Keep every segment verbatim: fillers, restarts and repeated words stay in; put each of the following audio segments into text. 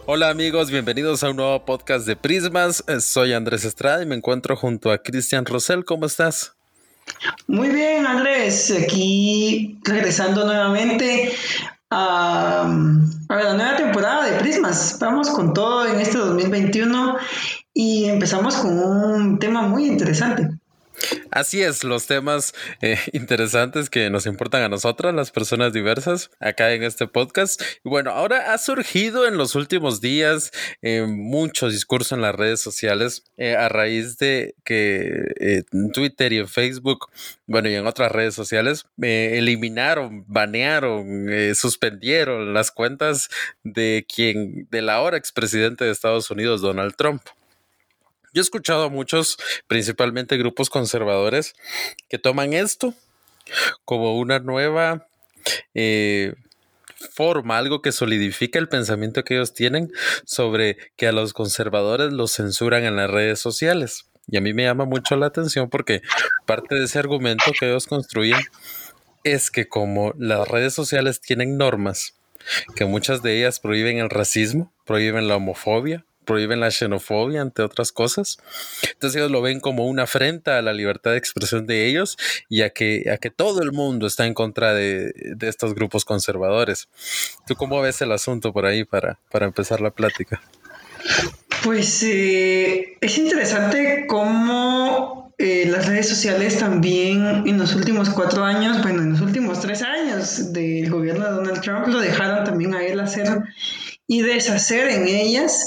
Hola amigos, bienvenidos a un nuevo podcast de Prismas. Soy Andrés Estrada y me encuentro junto a Cristian Rosell. ¿Cómo estás? Muy bien, Andrés. Aquí regresando nuevamente a, a la nueva temporada de Prismas. Vamos con todo en este dos mil veintiuno y empezamos con un tema muy interesante. Así es, los temas eh, interesantes que nos importan a nosotras, las personas diversas, acá en este podcast. Y bueno, ahora ha surgido en los últimos días eh, mucho discurso en las redes sociales eh, a raíz de que eh, en Twitter y en Facebook, bueno, y en otras redes sociales, eh, eliminaron, banearon, eh, suspendieron las cuentas de quien, del ahora expresidente de Estados Unidos, Donald Trump. Yo he escuchado a muchos, principalmente grupos conservadores, que toman esto como una nueva eh, forma, algo que solidifica el pensamiento que ellos tienen sobre que a los conservadores los censuran en las redes sociales. Y a mí me llama mucho la atención porque parte de ese argumento que ellos construyen es que como las redes sociales tienen normas, que muchas de ellas prohíben el racismo, prohíben la homofobia, prohíben la xenofobia, entre otras cosas. Entonces ellos lo ven como una afrenta a la libertad de expresión de ellos y a que, a que todo el mundo está en contra de, de estos grupos conservadores. ¿Tú cómo ves el asunto por ahí para, para empezar la plática? Pues eh, es interesante cómo eh, las redes sociales también en los últimos cuatro años, bueno, en los últimos tres años del gobierno de Donald Trump, lo dejaron también a él hacer y deshacer en ellas.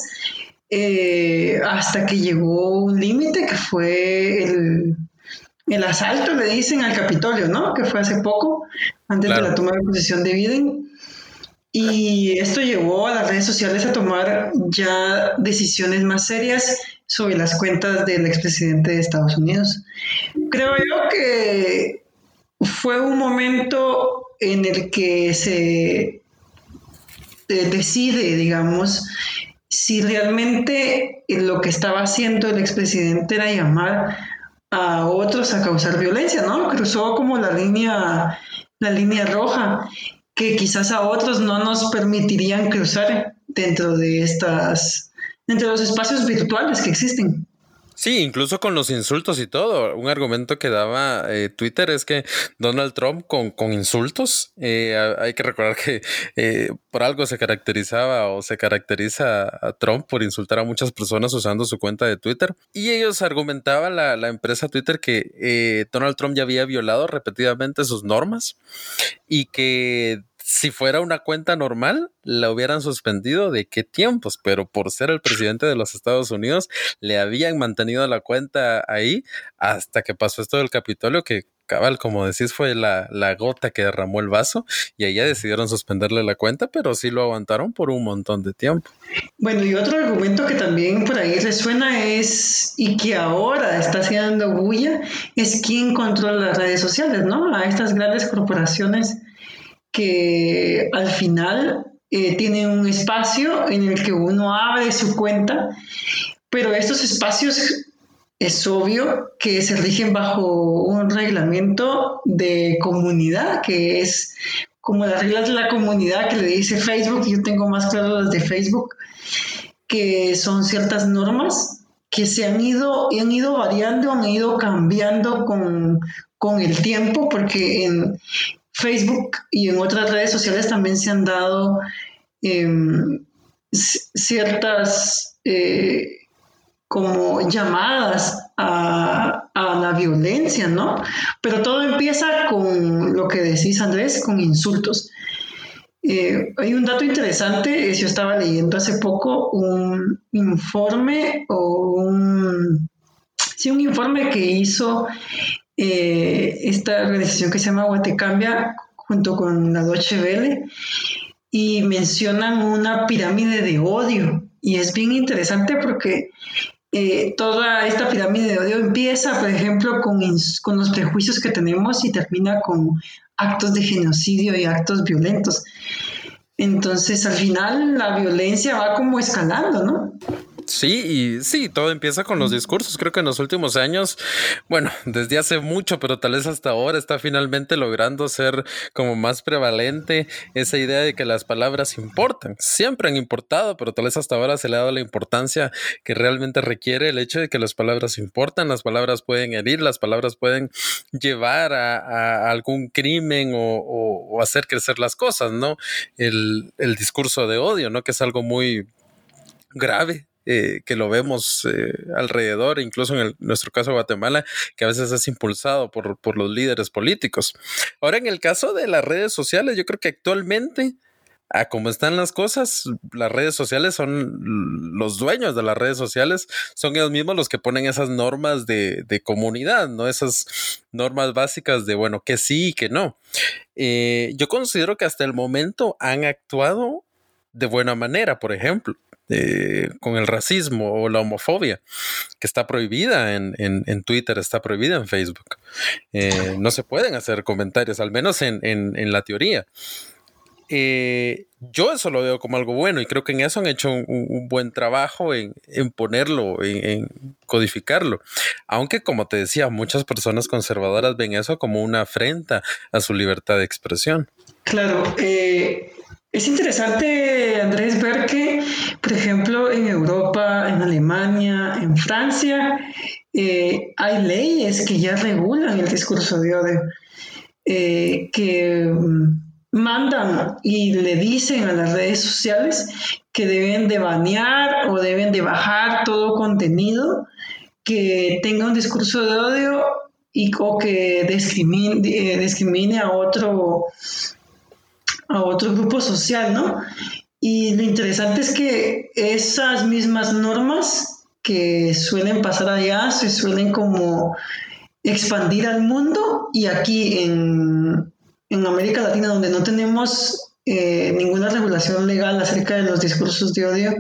Eh, hasta que llegó un límite que fue el, el asalto, le dicen, al Capitolio, ¿no? Que fue hace poco, antes claro. de la toma de posesión de Biden. Y esto llevó a las redes sociales a tomar ya decisiones más serias sobre las cuentas del expresidente de Estados Unidos. Creo yo que fue un momento en el que se eh, decide, digamos, si realmente lo que estaba haciendo el expresidente era llamar a otros a causar violencia, ¿no? Cruzó como la línea, la línea roja, que quizás a otros no nos permitirían cruzar dentro de estas, dentro de los espacios virtuales que existen. Sí, incluso con los insultos y todo. Un argumento que daba eh, Twitter es que Donald Trump con, con insultos, eh, hay que recordar que eh, por algo se caracterizaba o se caracteriza a Trump por insultar a muchas personas usando su cuenta de Twitter. Y ellos argumentaban, la, la empresa Twitter, que eh, Donald Trump ya había violado repetidamente sus normas y que si fuera una cuenta normal, la hubieran suspendido de qué tiempos, pero por ser el presidente de los Estados Unidos, le habían mantenido la cuenta ahí hasta que pasó esto del Capitolio, que cabal, como decís, fue la, la gota que derramó el vaso, y ahí ya decidieron suspenderle la cuenta, pero sí lo aguantaron por un montón de tiempo. Bueno, y otro argumento que también por ahí resuena es, y que ahora está haciendo bulla, es quién controla las redes sociales, ¿no? A estas grandes corporaciones que al final eh, tienen un espacio en el que uno abre su cuenta, pero estos espacios es obvio que se rigen bajo un reglamento de comunidad, que es como las reglas de la comunidad que le dice Facebook. Yo tengo más claro las de Facebook, que son ciertas normas que se han ido, han ido variando, han ido cambiando con, con el tiempo, porque en Facebook y en otras redes sociales también se han dado eh, ciertas eh, como llamadas a, a la violencia, ¿no? Pero todo empieza con lo que decís, Andrés, con insultos. Eh, hay un dato interesante, yo estaba leyendo hace poco un informe o un, sí, un informe que hizo eh, esta organización que se llama Guatecambia junto con la Deutsche Welle, y mencionan una pirámide de odio, y es bien interesante porque eh, toda esta pirámide de odio empieza, por ejemplo, con, ins- con los prejuicios que tenemos y termina con actos de genocidio y actos violentos. Entonces, al final, la violencia va como escalando, ¿no? Sí, y sí, todo empieza con los discursos. Creo que en los últimos años, bueno, desde hace mucho, pero tal vez hasta ahora está finalmente logrando ser como más prevalente esa idea de que las palabras importan. Siempre han importado, pero tal vez hasta ahora se le ha dado la importancia que realmente requiere el hecho de que las palabras importan. Las palabras pueden herir, las palabras pueden llevar a, a algún crimen o, o, o hacer crecer las cosas, ¿no? El, el discurso de odio, ¿no? Que es algo muy grave. Eh, que lo vemos eh, alrededor, incluso en el, nuestro caso Guatemala, que a veces es impulsado por, por los líderes políticos. Ahora, en el caso de las redes sociales, yo creo que actualmente, a como están las cosas, las redes sociales son los dueños de las redes sociales, son ellos mismos los que ponen esas normas de, de comunidad, ¿no? Esas normas básicas de, bueno, que sí y que no. Eh, yo considero que hasta el momento han actuado de buena manera, por ejemplo. Eh, con el racismo o la homofobia, que está prohibida en, en, en Twitter, está prohibida en Facebook. Eh, no se pueden hacer comentarios, al menos en, en, en la teoría. Eh, yo eso lo veo como algo bueno y creo que en eso han hecho un, un buen trabajo en, en ponerlo, en, en codificarlo. Aunque, como te decía, muchas personas conservadoras ven eso como una afrenta a su libertad de expresión. Claro, eh... es interesante, Andrés, ver que, por ejemplo, en Europa, en Alemania, en Francia, eh, hay leyes que ya regulan el discurso de odio, eh, que mandan y le dicen a las redes sociales que deben de banear o deben de bajar todo contenido que tenga un discurso de odio y, o que discrimine, eh, discrimine a otro a otro grupo social, ¿no? Y lo interesante es que esas mismas normas que suelen pasar allá se suelen como expandir al mundo y aquí en, en América Latina, donde no tenemos eh, ninguna regulación legal acerca de los discursos de odio,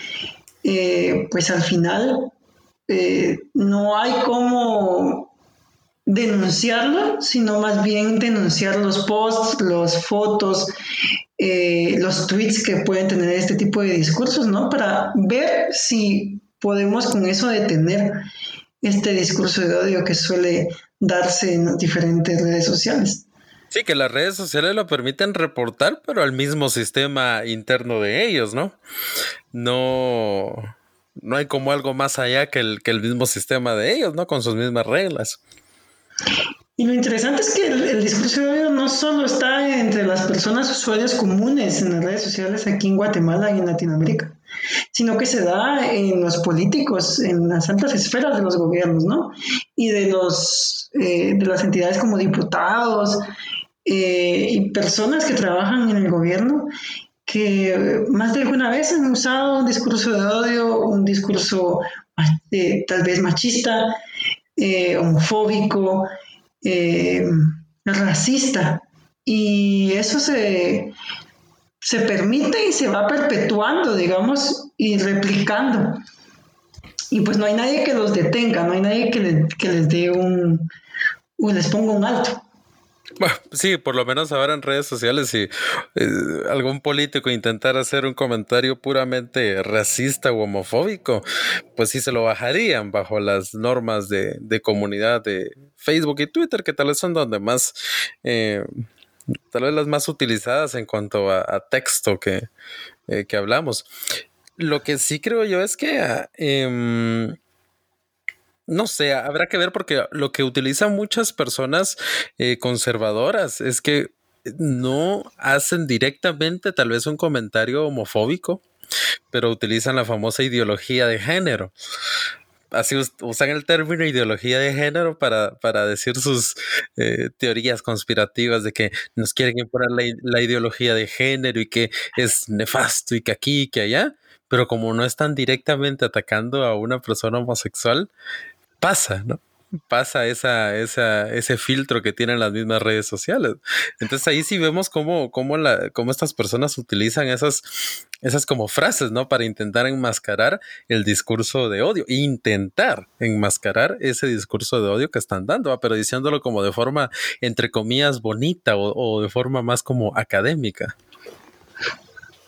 eh, pues al final eh, no hay cómo denunciarlo, sino más bien denunciar los posts, las fotos, eh, los tweets que pueden tener este tipo de discursos, ¿no? Para ver si podemos con eso detener este discurso de odio que suele darse en las diferentes redes sociales. Sí, que las redes sociales lo permiten reportar, pero al mismo sistema interno de ellos, ¿no? No, no hay como algo más allá que el, que el mismo sistema de ellos, ¿no? Con sus mismas reglas. Y lo interesante es que el, el discurso de odio no solo está entre las personas usuarios comunes en las redes sociales aquí en Guatemala y en Latinoamérica, sino que se da en los políticos, en las altas esferas de los gobiernos, ¿no? Y de, los, eh, de las entidades como diputados eh, y personas que trabajan en el gobierno que más de alguna vez han usado un discurso de odio, un discurso eh, tal vez machista, eh, homofóbico, eh, racista. Y eso se, se permite y se va perpetuando, digamos, y replicando. Y pues no hay nadie que los detenga, no hay nadie que, le, que les dé un, o les ponga un alto. Bueno, sí, por lo menos ahora en redes sociales, si eh, algún político intentara hacer un comentario puramente racista o homofóbico, pues sí se lo bajarían bajo las normas de, de comunidad de Facebook y Twitter, que tal vez son donde más, eh, tal vez las más utilizadas en cuanto a, a texto que, eh, que hablamos. Lo que sí creo yo es que... Eh, No sé, habrá que ver porque lo que utilizan muchas personas eh, conservadoras es que no hacen directamente tal vez un comentario homofóbico, pero utilizan la famosa ideología de género. Así usan el término ideología de género para, para decir sus eh, teorías conspirativas de que nos quieren imponer la, la ideología de género y que es nefasto y que aquí y que allá, pero como no están directamente atacando a una persona homosexual, pasa, ¿no? Pasa esa, esa, ese filtro que tienen las mismas redes sociales. Entonces ahí sí vemos cómo, cómo, la, cómo estas personas utilizan esas, esas como frases, ¿no? Para intentar enmascarar el discurso de odio. Intentar enmascarar ese discurso de odio que están dando, ¿va? Pero diciéndolo como de forma, entre comillas, bonita o, o de forma más como académica.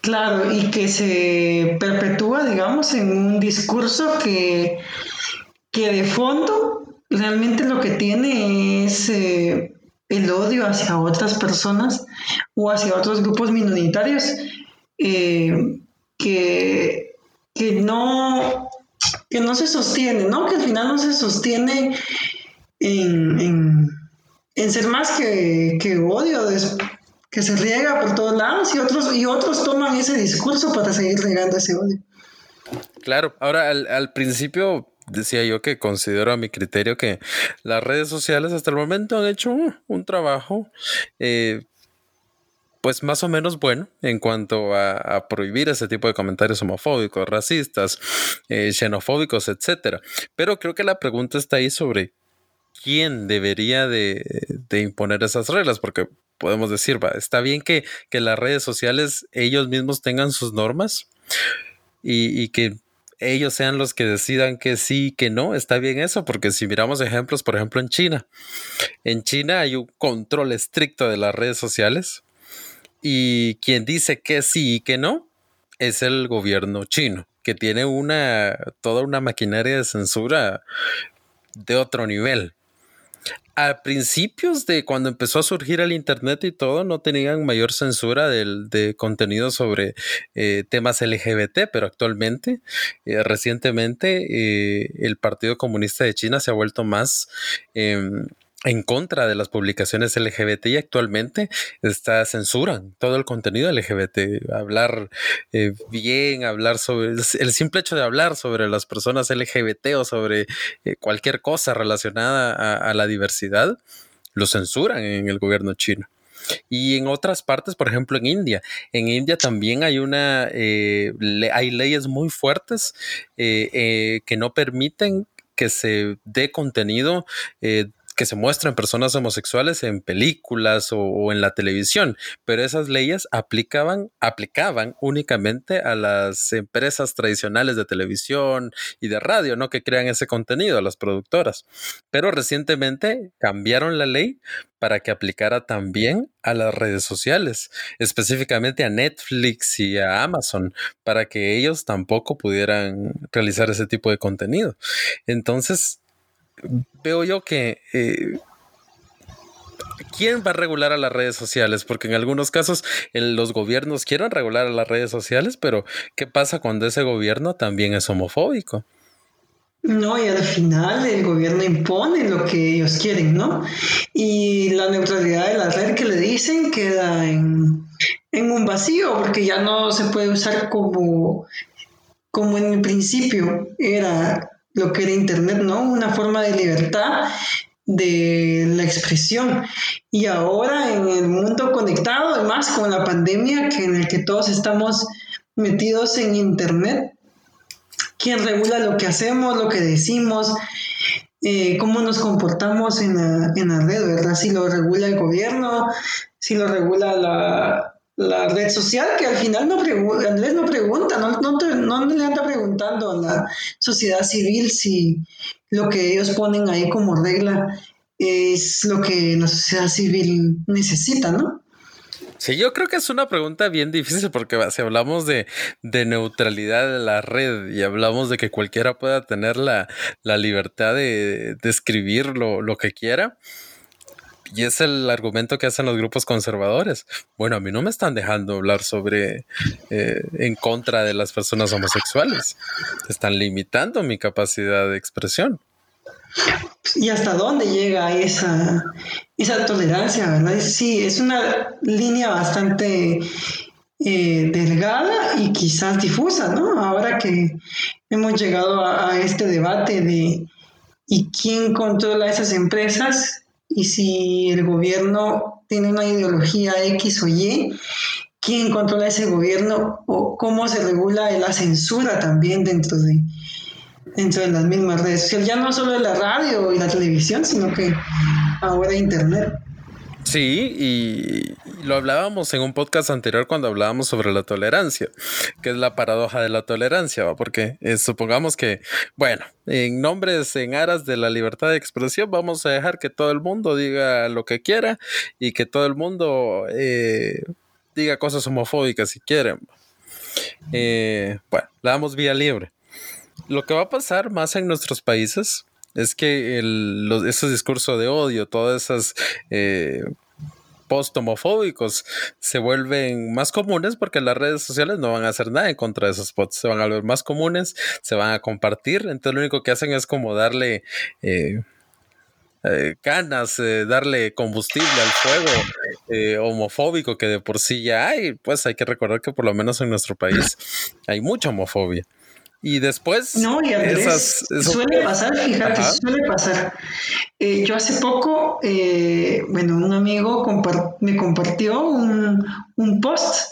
Claro, y que se perpetúa, digamos, en un discurso que, que de fondo realmente lo que tiene es eh, el odio hacia otras personas o hacia otros grupos minoritarios eh, que, que no que no se sostiene, ¿no? Que al final no se sostiene en, en, en ser más que, que odio, des- que se riega por todos lados y otros, y otros toman ese discurso para seguir regando ese odio. Claro, ahora al, al principio decía yo que considero a mi criterio que las redes sociales hasta el momento han hecho un, un trabajo eh, pues más o menos bueno en cuanto a, a prohibir ese tipo de comentarios homofóbicos, racistas, eh, xenofóbicos, etcétera. Pero creo que la pregunta está ahí sobre quién debería de, de imponer esas reglas, porque podemos decir, va, está bien que, que las redes sociales ellos mismos tengan sus normas y, y que ellos sean los que decidan que sí y que no, está bien eso, porque si miramos ejemplos, por ejemplo, en China, en China hay un control estricto de las redes sociales y quien dice que sí y que no es el gobierno chino, que tiene una, toda una maquinaria de censura de otro nivel. A principios de cuando empezó a surgir el internet y todo, no tenían mayor censura del, de contenido sobre eh, temas L G B T, pero actualmente, eh, recientemente, eh, el Partido Comunista de China se ha vuelto más eh, en contra de las publicaciones L G B T y actualmente está censuran todo el contenido L G B T. Hablar eh, bien, hablar sobre el simple hecho de hablar sobre las personas L G B T o sobre eh, cualquier cosa relacionada a, a la diversidad, lo censuran en el gobierno chino. Y en otras partes, por ejemplo en India, en India también hay una, eh, le, hay leyes muy fuertes eh, eh, que no permiten que se dé contenido eh, que se muestran personas homosexuales en películas o, o en la televisión, pero esas leyes aplicaban, aplicaban únicamente a las empresas tradicionales de televisión y de radio, ¿no? Que crean ese contenido, a las productoras. Pero recientemente cambiaron la ley para que aplicara también a las redes sociales, específicamente a Netflix y a Amazon, para que ellos tampoco pudieran realizar ese tipo de contenido. Entonces, veo yo que eh, ¿quién va a regular a las redes sociales? Porque en algunos casos el, los gobiernos quieren regular a las redes sociales, pero ¿qué pasa cuando ese gobierno también es homofóbico? No, y al final el gobierno impone lo que ellos quieren, ¿no? Y la neutralidad de la red que le dicen queda en, en un vacío, porque ya no se puede usar como, como en el principio era lo que era Internet, ¿no? Una forma de libertad de la expresión. Y ahora en el mundo conectado, además con la pandemia que en el que todos estamos metidos en Internet, ¿quién regula lo que hacemos, lo que decimos, eh, cómo nos comportamos en la, en la red, ¿verdad? Si lo regula el gobierno, si lo regula la, la red social, que al final no pregunta, Andrés no pregunta, no, no, te, no le anda preguntando a la sociedad civil si lo que ellos ponen ahí como regla es lo que la sociedad civil necesita, ¿no? Sí, yo creo que es una pregunta bien difícil porque si hablamos de, de neutralidad de la red y hablamos de que cualquiera pueda tener la, la libertad de, de escribir lo, lo que quiera, y es el argumento que hacen los grupos conservadores. Bueno, a mí no me están dejando hablar sobre eh, en contra de las personas homosexuales. Están limitando mi capacidad de expresión. ¿Y hasta dónde llega esa, esa tolerancia, verdad? Sí, es una línea bastante eh, delgada y quizás difusa, ¿no? Ahora que hemos llegado a, a este debate de ¿y quién controla esas empresas? Y si el gobierno tiene una ideología X o Y, ¿quién controla ese gobierno? ¿O cómo se regula la censura también dentro de, dentro de las mismas redes sociales? Ya no solo de la radio y la televisión, sino que ahora internet. Sí, y lo hablábamos en un podcast anterior cuando hablábamos sobre la tolerancia, que es la paradoja de la tolerancia, ¿va? Porque eh, supongamos que, bueno, en nombres, en aras de la libertad de expresión, vamos a dejar que todo el mundo diga lo que quiera y que todo el mundo eh, diga cosas homofóbicas si quieren. eh, bueno, le damos vía libre. Lo que va a pasar más en nuestros países es que el, los, esos discursos de odio, todas esas eh, post homofóbicos se vuelven más comunes porque las redes sociales no van a hacer nada en contra de esos posts, se van a volver más comunes, se van a compartir, entonces lo único que hacen es como darle eh, eh, ganas, eh, darle combustible al fuego eh, homofóbico que de por sí ya hay. Pues hay que recordar que por lo menos en nuestro país hay mucha homofobia. Y después... No, y Andrés, esas, esos... suele pasar, fíjate, Ajá. suele pasar. Eh, yo hace poco, eh, bueno, un amigo compart- me compartió un, un post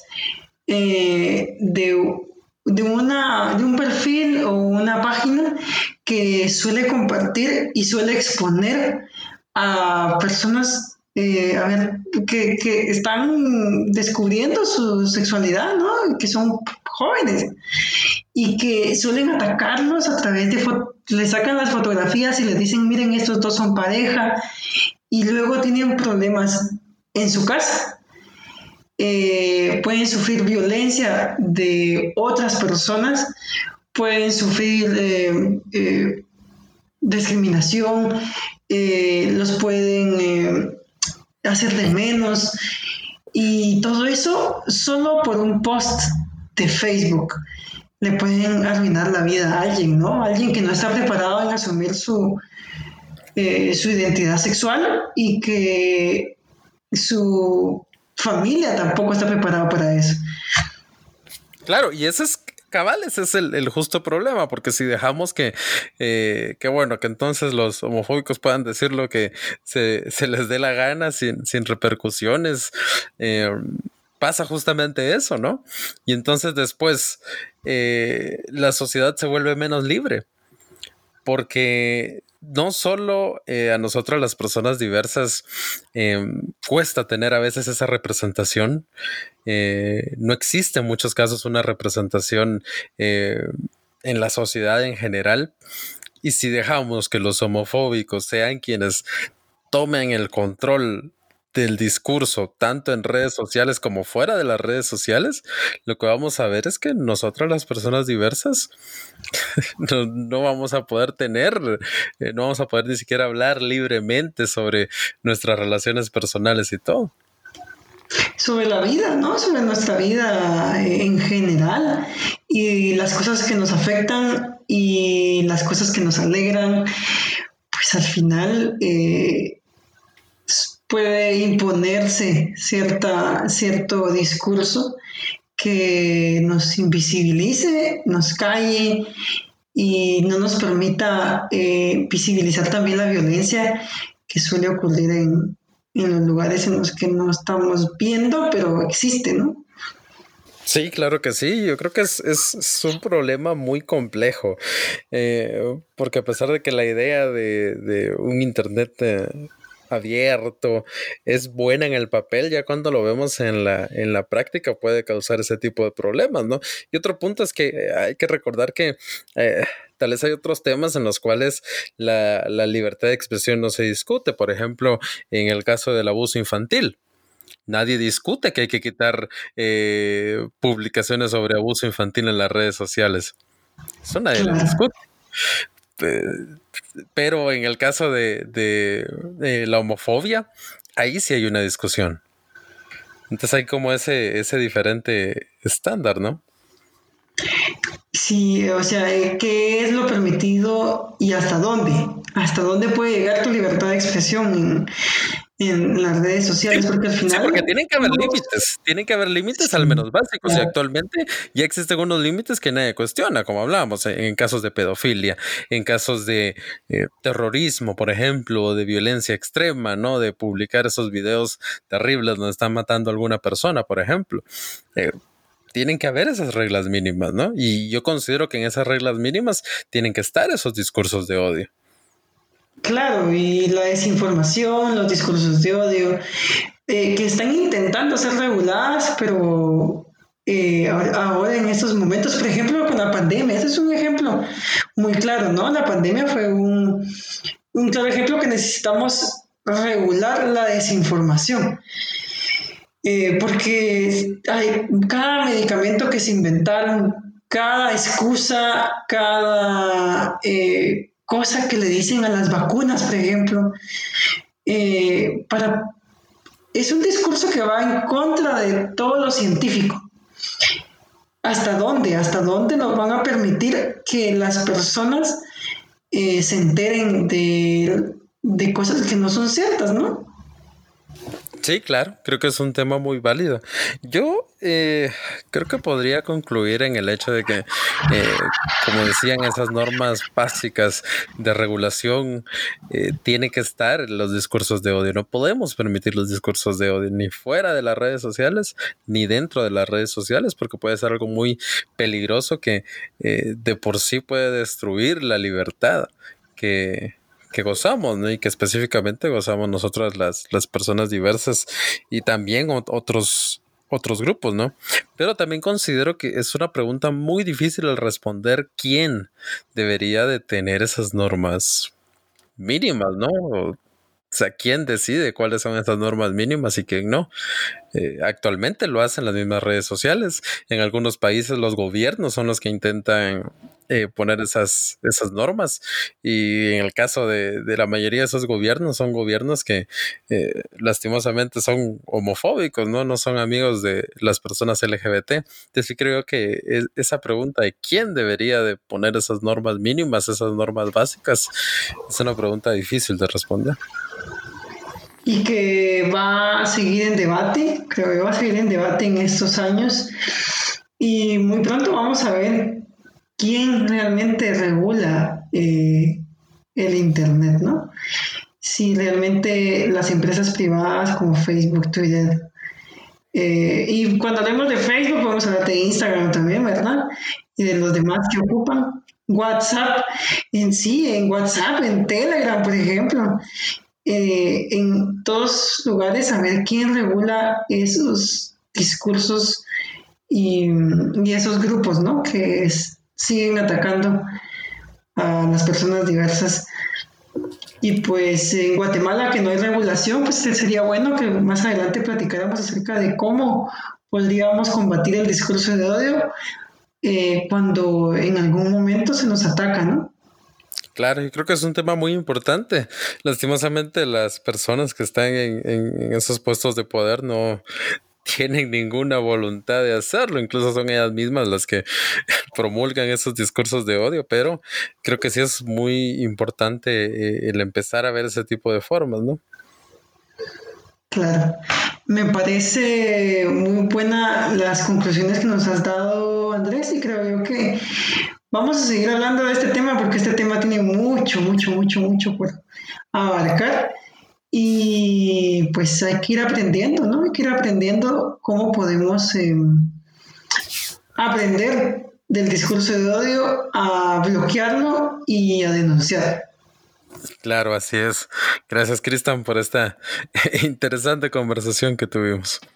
eh, de, de, una, de un perfil o una página que suele compartir y suele exponer a personas eh, a ver, que, que están descubriendo su sexualidad, ¿no? Que son jóvenes y que suelen atacarlos a través de fo- le sacan las fotografías y les dicen, miren, estos dos son pareja, y luego tienen problemas en su casa. Eh, pueden sufrir violencia de otras personas, pueden sufrir eh, eh, discriminación, eh, los pueden eh, hacer de menos, y todo eso solo por un post de Facebook. Le pueden arruinar la vida a alguien, ¿no? Alguien que no está preparado en asumir su, eh, su identidad sexual y que su familia tampoco está preparada para eso. Claro, y ese es cabal, ese es el, el justo problema, porque si dejamos que, eh, que bueno, que entonces los homofóbicos puedan decir lo que se, se les dé la gana sin, sin repercusiones, eh, pasa justamente eso, ¿no? Y entonces después eh, la sociedad se vuelve menos libre, porque no solo eh, a nosotros las personas diversas eh, cuesta tener a veces esa representación, eh, no existe en muchos casos una representación eh, en la sociedad en general, y si dejamos que los homofóbicos sean quienes tomen el control del discurso, tanto en redes sociales como fuera de las redes sociales, lo que vamos a ver es que nosotras las personas diversas no, no vamos a poder tener, eh, no vamos a poder ni siquiera hablar libremente sobre nuestras relaciones personales y todo. Sobre la vida, ¿no? Sobre nuestra vida en general y las cosas que nos afectan y las cosas que nos alegran, pues al final... Eh, puede imponerse cierta, cierto discurso que nos invisibilice, nos calle y no nos permita eh, visibilizar también la violencia que suele ocurrir en, en los lugares en los que no estamos viendo, pero existe, ¿no? Sí, claro que sí. Yo creo que es, es, es un problema muy complejo, eh, porque a pesar de que la idea de, de un internet eh, abierto es buena en el papel, ya cuando lo vemos en la, en la práctica puede causar ese tipo de problemas, ¿no? Y otro punto es que hay que recordar que eh, tal vez hay otros temas en los cuales la, la libertad de expresión no se discute. Por ejemplo, en el caso del abuso infantil. Nadie discute que hay que quitar eh, publicaciones sobre abuso infantil en las redes sociales. Eso nadie claro. lo discute. Pero en el caso de, de, de la homofobia, ahí sí hay una discusión. Entonces hay como ese, ese diferente estándar, ¿no? Sí, o sea, ¿qué es lo permitido y hasta dónde? ¿Hasta dónde puede llegar tu libertad de expresión en, en las redes sociales? Porque al final... Sí, porque tienen que haber no, límites, tienen que haber límites sí, al menos básicos, claro. Y actualmente ya existen unos límites que nadie cuestiona, como hablábamos, en casos de pedofilia, en casos de eh, terrorismo, por ejemplo, de violencia extrema, ¿no? De publicar esos videos terribles donde están matando a alguna persona, por ejemplo. Eh, Tienen que haber esas reglas mínimas, ¿no? Y yo considero que en esas reglas mínimas tienen que estar esos discursos de odio. Claro, y la desinformación, los discursos de odio, eh, que están intentando ser reguladas, pero eh, ahora en estos momentos, por ejemplo, con la pandemia, ese es un ejemplo muy claro, ¿no? La pandemia fue un, un claro ejemplo que necesitamos regular la desinformación. Eh, porque hay cada medicamento que se inventaron, cada excusa, cada eh, cosa que le dicen a las vacunas, por ejemplo, eh, para, es un discurso que va en contra de todo lo científico. ¿Hasta dónde? ¿Hasta dónde nos van a permitir que las personas eh, se enteren de, de cosas que no son ciertas, ¿no? Sí, claro, creo que es un tema muy válido. Yo eh, creo que podría concluir en el hecho de que, eh, como decían, esas normas básicas de regulación eh, tiene que estar en los discursos de odio. No podemos permitir los discursos de odio ni fuera de las redes sociales ni dentro de las redes sociales, porque puede ser algo muy peligroso que eh, de por sí puede destruir la libertad que que gozamos, ¿no? Y que específicamente gozamos nosotras las, las personas diversas y también ot- otros, otros grupos, ¿no? Pero también considero que es una pregunta muy difícil el responder quién debería de tener esas normas mínimas, ¿no? O sea, ¿quién decide cuáles son esas normas mínimas y quién no? Eh, actualmente lo hacen las mismas redes sociales. En algunos países los gobiernos son los que intentan eh, poner esas, esas normas. Y en el caso de, de la mayoría de esos gobiernos, son gobiernos que eh, lastimosamente son homofóbicos, ¿no? No son amigos de las personas L G B T. Entonces sí creo que es, esa pregunta de quién debería de poner esas normas mínimas, esas normas básicas, es una pregunta difícil de responder. Y que va a seguir en debate, creo que va a seguir en debate en estos años. Y muy pronto vamos a ver quién realmente regula eh, el Internet, ¿no? Si realmente las empresas privadas como Facebook, Twitter, eh, y cuando hablemos de Facebook, vamos a hablar de Instagram también, ¿verdad? Y de los demás que ocupan. WhatsApp en sí, en WhatsApp, en Telegram, por ejemplo, eh, en todos lugares a ver quién regula esos discursos y, y esos grupos, ¿no? Que es- siguen atacando a las personas diversas. Y pues en Guatemala, que no hay regulación, pues sería bueno que más adelante platicáramos acerca de cómo podríamos combatir el discurso de odio eh, cuando en algún momento se nos ataca, ¿no? Claro, yo creo que es un tema muy importante. Lastimosamente, las personas que están en, en- en esos puestos de poder no tienen ninguna voluntad de hacerlo. Incluso son ellas mismas las que promulgan esos discursos de odio, pero creo que sí es muy importante eh, el empezar a ver ese tipo de formas, ¿no? Claro. Me parece muy buena las conclusiones que nos has dado, Andrés, y creo yo que vamos a seguir hablando de este tema porque este tema tiene mucho, mucho, mucho, mucho por abarcar. Y pues hay que ir aprendiendo, ¿no? Hay que ir aprendiendo cómo podemos eh, aprender del discurso de odio a bloquearlo y a denunciar. Claro, así es. Gracias, Cristian, por esta interesante conversación que tuvimos.